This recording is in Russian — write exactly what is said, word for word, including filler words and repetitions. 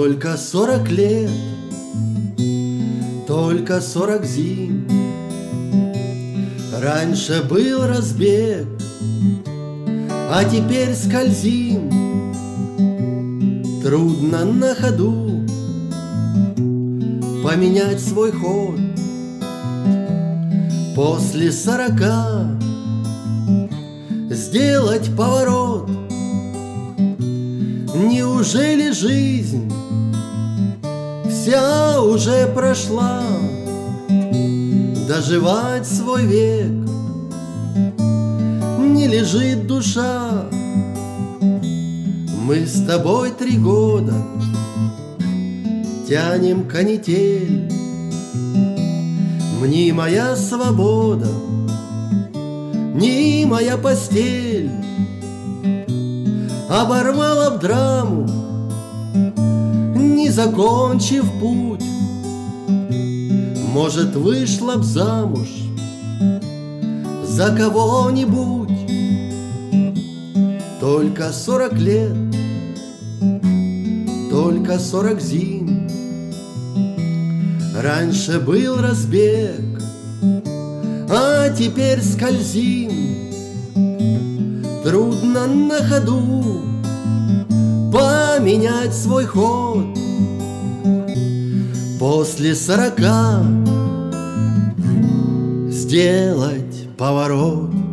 Только сорок лет, только сорок зим. Раньше был разбег, а теперь скользим. Трудно на ходу поменять свой ход. После сорока сделать поворот. Неужели жизнь вся уже прошла? Доживать свой век не лежит душа. Мы с тобой три года тянем канитель. Мнимая свобода, мнимая постель оборвала б драму, не закончив путь. Может, вышла б замуж за кого-нибудь. Только сорок лет, только сорок зим. Раньше был разбег, а теперь скользим. Трудно на ходу поменять свой ход. После сорока сделать поворот.